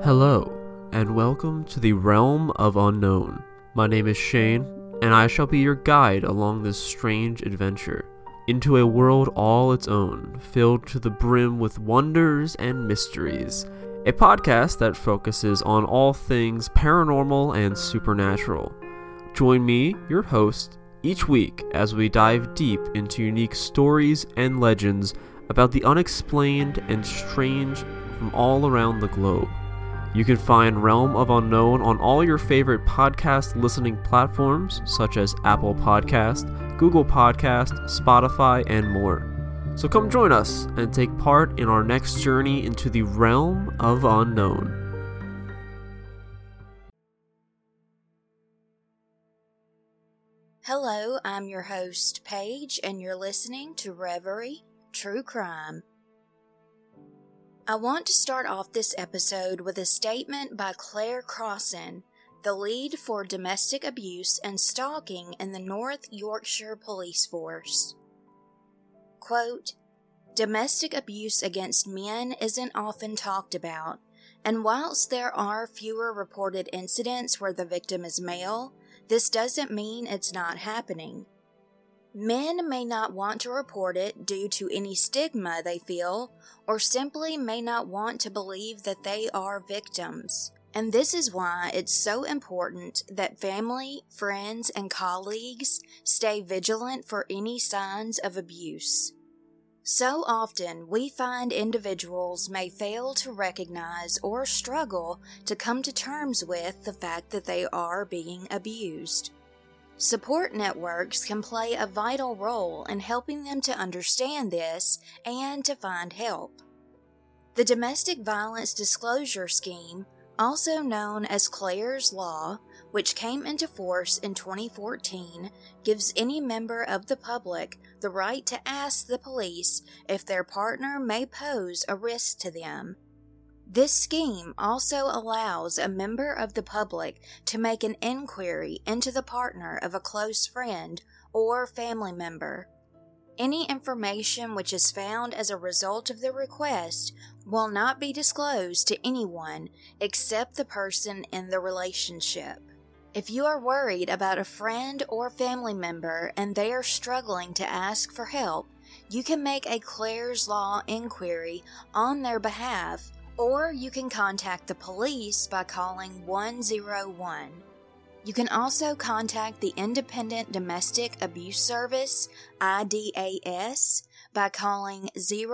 Hello, and welcome to the Realm of Unknown. My name is Shane, and I shall be your guide along this strange adventure into a world all its own, filled to the brim with wonders and mysteries. A podcast that focuses on all things paranormal and supernatural. Join me, your host, each week as we dive deep into unique stories and legends about the unexplained and strange from all around the globe. You can find Realm of Unknown on all your favorite podcast listening platforms such as Apple Podcast, Google Podcast, Spotify, and more. So come join us and take part in our next journey into the Realm of Unknown. Hello, I'm your host, Paige, and you're listening to Reverie True Crime. I want to start off this episode with a statement by Claire Crossan, the lead for domestic abuse and stalking in the North Yorkshire Police Force. Quote, "Domestic abuse against men isn't often talked about, and whilst there are fewer reported incidents where the victim is male, this doesn't mean it's not happening. Men may not want to report it due to any stigma they feel, or simply may not want to believe that they are victims. And this is why it's so important that family, friends, and colleagues stay vigilant for any signs of abuse. So often, we find individuals may fail to recognize or struggle to come to terms with the fact that they are being abused. Support networks can play a vital role in helping them to understand this and to find help. The Domestic Violence Disclosure Scheme, also known as Clare's Law, which came into force in 2014, gives any member of the public the right to ask the police if their partner may pose a risk to them. This scheme also allows a member of the public to make an inquiry into the partner of a close friend or family member. Any information which is found as a result of the request will not be disclosed to anyone except the person in the relationship. If you are worried about a friend or family member and they are struggling to ask for help, you can make a Clare's Law inquiry on their behalf, or you can contact the police by calling 101. You can also contact the Independent Domestic Abuse Service, IDAS, by calling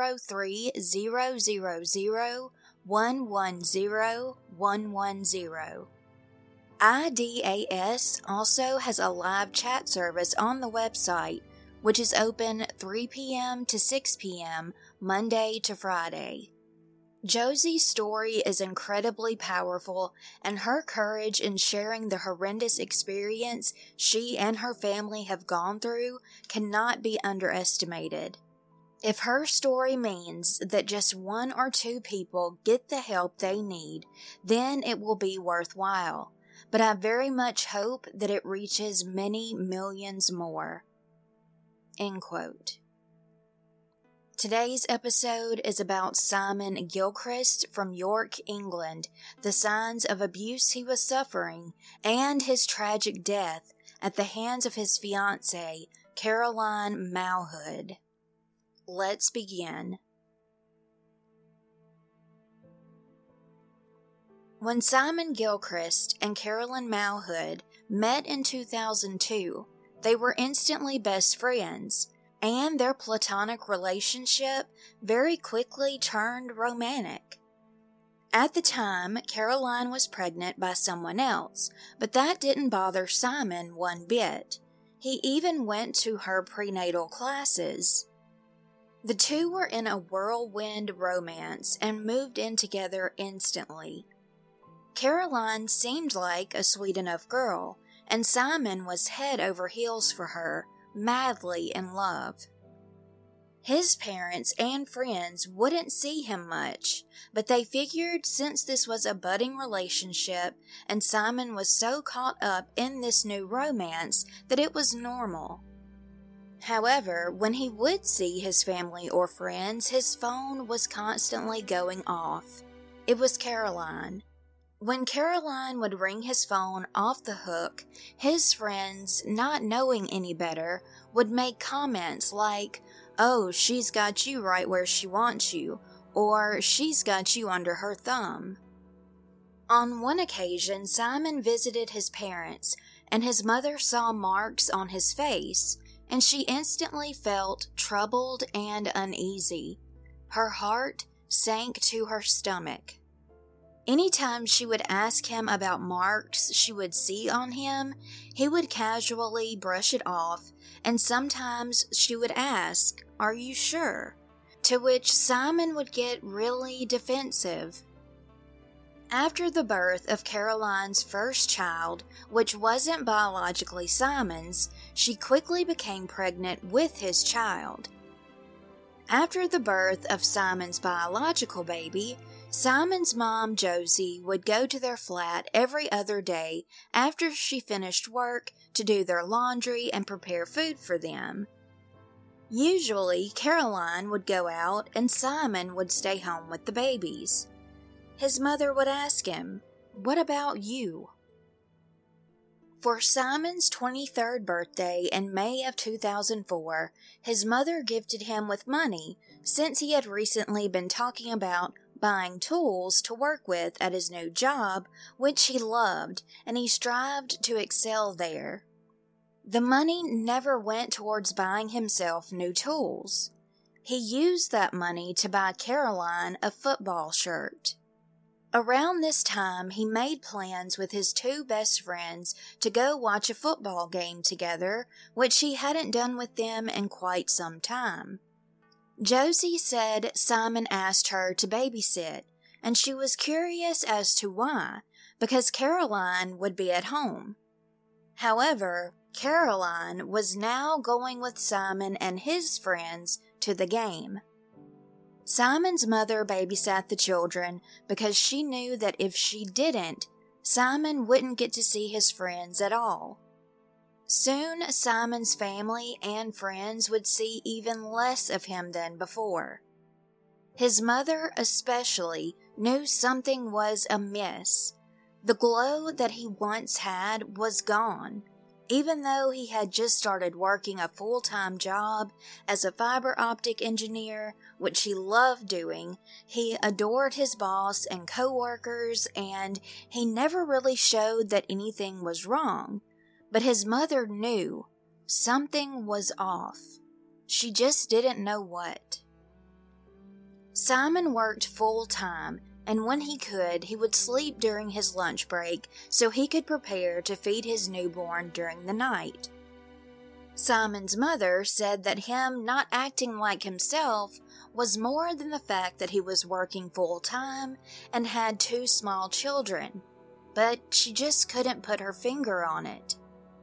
03-000-110-110. IDAS also has a live chat service on the website, which is open 3 p.m. to 6 p.m. Monday to Friday. Josie's story is incredibly powerful, and her courage in sharing the horrendous experience she and her family have gone through cannot be underestimated. If her story means that just 1 or 2 people get the help they need, then it will be worthwhile. But I very much hope that it reaches many millions more." End quote. Today's episode is about Simon Gilchrist from York, England, the signs of abuse he was suffering, and his tragic death at the hands of his fiancée, Caroline Malhood. Let's begin. When Simon Gilchrist and Caroline Malhood met in 2002, they were instantly best friends, and their platonic relationship very quickly turned romantic. At the time, Caroline was pregnant by someone else, but that didn't bother Simon one bit. He even went to her prenatal classes. The two were in a whirlwind romance and moved in together instantly. Caroline seemed like a sweet enough girl, and Simon was head over heels for her, madly in love. His parents and friends wouldn't see him much, but they figured since this was a budding relationship and Simon was so caught up in this new romance that it was normal. However, when he would see his family or friends, his phone was constantly going off. It was Caroline. When Caroline would ring his phone off the hook, his friends, not knowing any better, would make comments like, "Oh, she's got you right where she wants you," or "she's got you under her thumb." On one occasion, Simon visited his parents, and his mother saw marks on his face, and she instantly felt troubled and uneasy. Her heart sank to her stomach. Anytime she would ask him about marks she would see on him, he would casually brush it off, and sometimes she would ask, "Are you sure?" To which Simon would get really defensive. After the birth of Caroline's first child, which wasn't biologically Simon's, she quickly became pregnant with his child. After the birth of Simon's biological baby, Simon's mom, Josie, would go to their flat every other day after she finished work to do their laundry and prepare food for them. Usually, Caroline would go out and Simon would stay home with the babies. His mother would ask him, "What about you?" For Simon's 23rd birthday in May of 2004, his mother gifted him with money since he had recently been talking about buying tools to work with at his new job, which he loved, and he strived to excel there. The money never went towards buying himself new tools. He used that money to buy Caroline a football shirt. Around this time, he made plans with his two best friends to go watch a football game together, which he hadn't done with them in quite some time. Josie said Simon asked her to babysit, and she was curious as to why, because Caroline would be at home. However, Caroline was now going with Simon and his friends to the game. Simon's mother babysat the children because she knew that if she didn't, Simon wouldn't get to see his friends at all. Soon, Simon's family and friends would see even less of him than before. His mother especially knew something was amiss. The glow that he once had was gone. Even though he had just started working a full-time job as a fiber optic engineer, which he loved doing, he adored his boss and co-workers, and he never really showed that anything was wrong. But his mother knew something was off. She just didn't know what. Simon worked full-time, and when he could, he would sleep during his lunch break so he could prepare to feed his newborn during the night. Simon's mother said that him not acting like himself was more than the fact that he was working full-time and had two small children, but she just couldn't put her finger on it.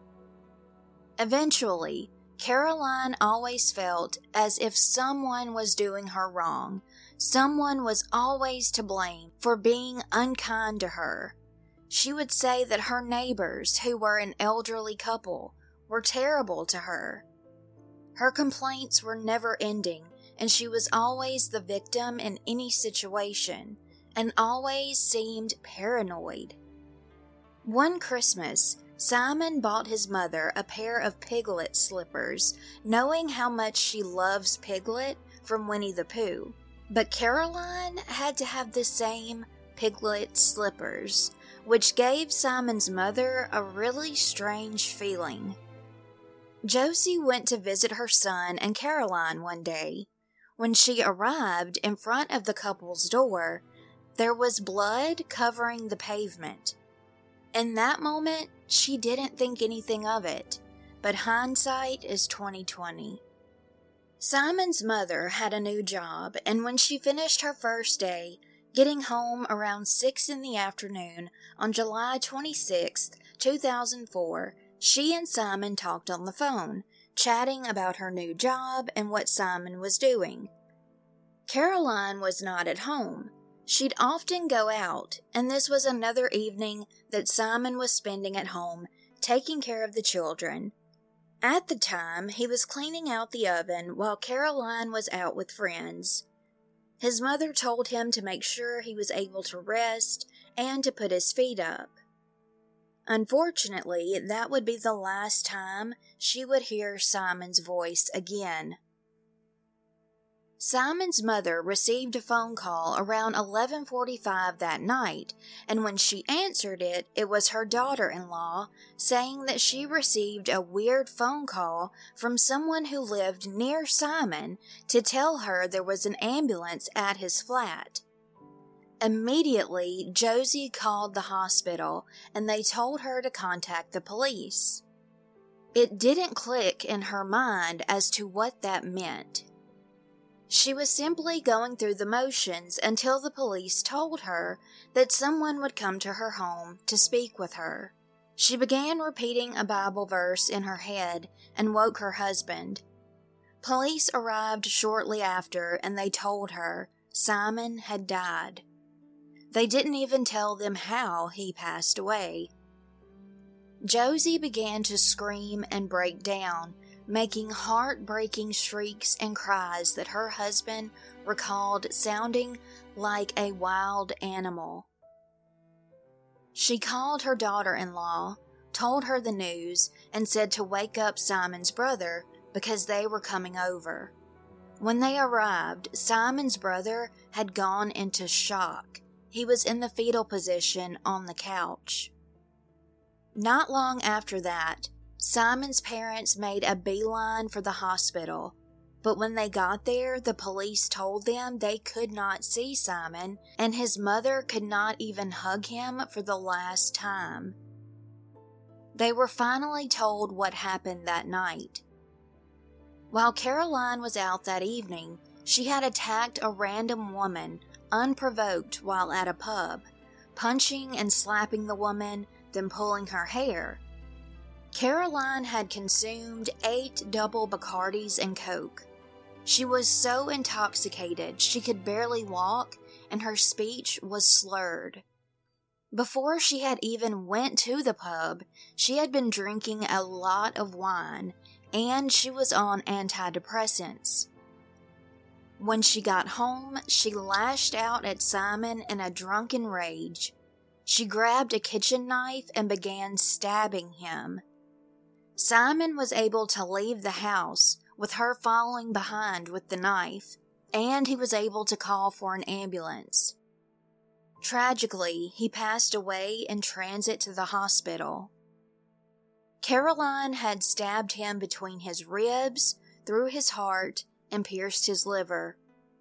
Eventually, Caroline always felt as if someone was doing her wrong. Someone was always to blame for being unkind to her. She would say that her neighbors, who were an elderly couple, were terrible to her. Her complaints were never ending, and she was always the victim in any situation, and always seemed paranoid. One Christmas, Simon bought his mother a pair of Piglet slippers, knowing how much she loves Piglet from Winnie the Pooh. But Caroline had to have the same Piglet slippers, which gave Simon's mother a really strange feeling. Josie went to visit her son and Caroline one day. When she arrived in front of the couple's door, there was blood covering the pavement. In that moment, she didn't think anything of it, but hindsight is 20/20. Simon's mother had a new job, and when she finished her first day, getting home around 6 in the afternoon on July 26, 2004, she and Simon talked on the phone, chatting about her new job and what Simon was doing. Caroline was not at home. She'd often go out, and this was another evening that Simon was spending at home, taking care of the children. At the time, he was cleaning out the oven while Caroline was out with friends. His mother told him to make sure he was able to rest and to put his feet up. Unfortunately, that would be the last time she would hear Simon's voice again. Simon's mother received a phone call around 11:45 that night, and when she answered it, it was her daughter-in-law saying that she received a weird phone call from someone who lived near Simon to tell her there was an ambulance at his flat. Immediately, Josie called the hospital and they told her to contact the police. It didn't click in her mind as to what that meant. She was simply going through the motions until the police told her that someone would come to her home to speak with her. She began repeating a Bible verse in her head and woke her husband. Police arrived shortly after and they told her Simon had died. They didn't even tell them how he passed away. Josie began to scream and break down, making heartbreaking shrieks and cries that her husband recalled sounding like a wild animal. She called her daughter-in-law, told her the news, and said to wake up Simon's brother because they were coming over. When they arrived, Simon's brother had gone into shock. He was in the fetal position on the couch. Not long after that, Simon's parents made a beeline for the hospital, but when they got there, the police told them they could not see Simon, and his mother could not even hug him for the last time. They were finally told what happened that night. While Caroline was out that evening, she had attacked a random woman unprovoked while at a pub, punching and slapping the woman, then pulling her hair. Caroline had consumed 8 double Bacardis and Coke. She was so intoxicated she could barely walk and her speech was slurred. Before she had even went to the pub, she had been drinking a lot of wine and she was on antidepressants. When she got home, she lashed out at Simon in a drunken rage. She grabbed a kitchen knife and began stabbing him. Simon was able to leave the house, with her following behind with the knife, and he was able to call for an ambulance. Tragically, he passed away in transit to the hospital. Caroline had stabbed him between his ribs, through his heart, and pierced his liver.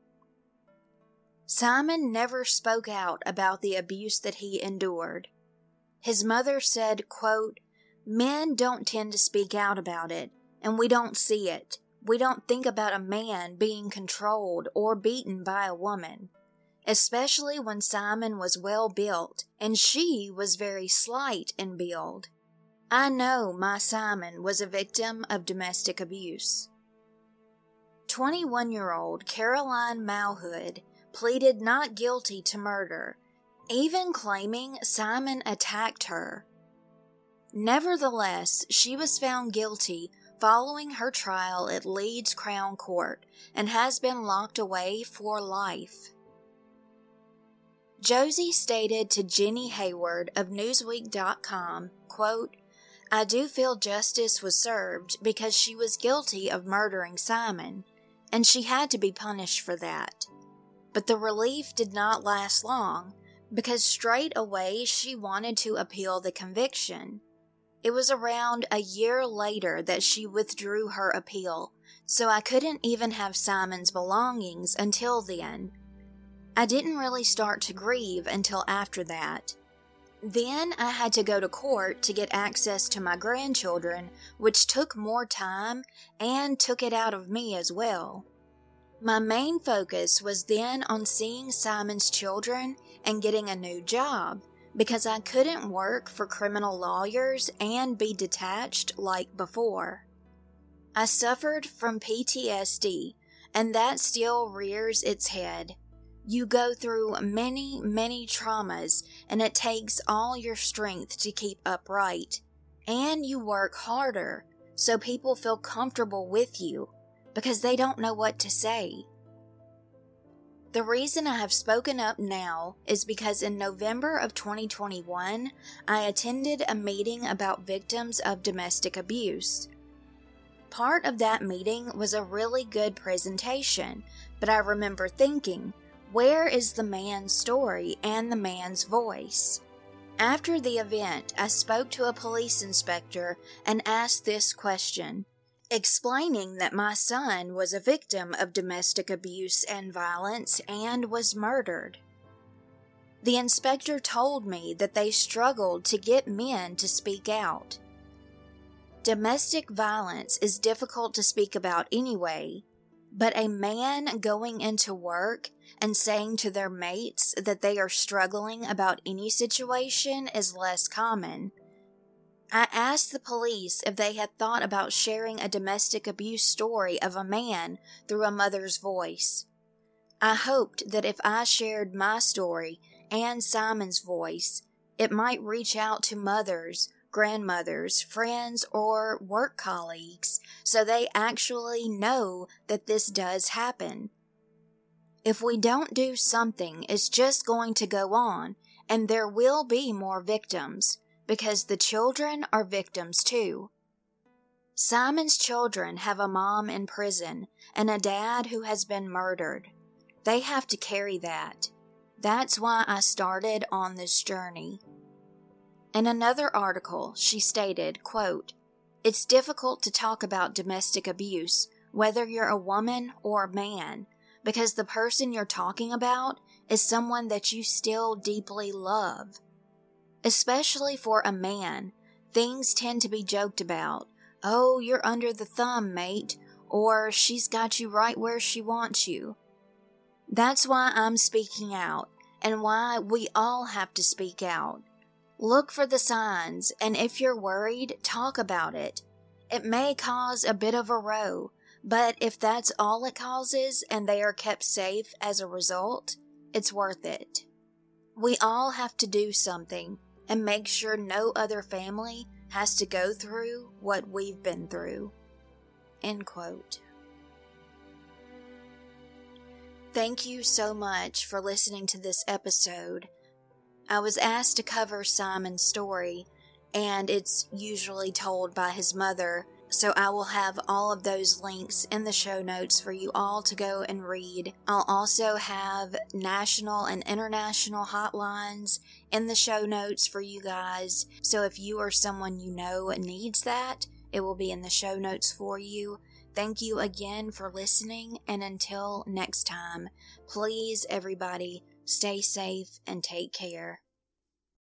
Simon never spoke out about the abuse that he endured. His mother said, quote, "Men don't tend to speak out about it, and we don't see it. We don't think about a man being controlled or beaten by a woman, especially when Simon was well built and she was very slight in build. I know my Simon was a victim of domestic abuse." 21-year-old Caroline Malhood pleaded not guilty to murder, even claiming Simon attacked her. Nevertheless, she was found guilty following her trial at Leeds Crown Court and has been locked away for life. Josie stated to Jenny Hayward of Newsweek.com, quote, "I do feel justice was served because she was guilty of murdering Simon, and she had to be punished for that. But the relief did not last long, because straight away she wanted to appeal the conviction. It was around a year later that she withdrew her appeal, so I couldn't even have Simon's belongings until then. I didn't really start to grieve until after that. Then I had to go to court to get access to my grandchildren, which took more time and took it out of me as well. My main focus was then on seeing Simon's children and getting a new job, because I couldn't work for criminal lawyers and be detached like before. I suffered from PTSD, and that still rears its head. You go through many, many traumas, and it takes all your strength to keep upright. And you work harder, so people feel comfortable with you, because they don't know what to say. The reason I have spoken up now is because in November of 2021, I attended a meeting about victims of domestic abuse. Part of that meeting was a really good presentation, but I remember thinking, where is the man's story and the man's voice? After the event, I spoke to a police inspector and asked this question, explaining that my son was a victim of domestic abuse and violence and was murdered. The inspector told me that they struggled to get men to speak out. Domestic violence is difficult to speak about anyway, but a man going into work and saying to their mates that they are struggling about any situation is less common. I asked the police if they had thought about sharing a domestic abuse story of a man through a mother's voice. I hoped that if I shared my story and Simon's voice, it might reach out to mothers, grandmothers, friends, or work colleagues so they actually know that this does happen. If we don't do something, it's just going to go on, and there will be more victims, because the children are victims too. Simon's children have a mom in prison and a dad who has been murdered. They have to carry that. That's why I started on this journey. In another article, she stated, quote, "It's difficult to talk about domestic abuse, whether you're a woman or a man, because the person you're talking about is someone that you still deeply love. Especially for a man, things tend to be joked about. Oh, you're under the thumb, mate, or she's got you right where she wants you. That's why I'm speaking out, and why we all have to speak out. Look for the signs, and if you're worried, talk about it. It may cause a bit of a row, but if that's all it causes and they are kept safe as a result, it's worth it. We all have to do something and make sure no other family has to go through what we've been through." End quote. Thank you so much for listening to this episode. I was asked to cover Simon's story, and it's usually told by his mother, so I will have all of those links in the show notes for you all to go and read. I'll also have national and international hotlines in the show notes for you guys, so if you or someone you know needs that, it will be in the show notes for you. Thank you again for listening, and until next time, please everybody, stay safe and take care.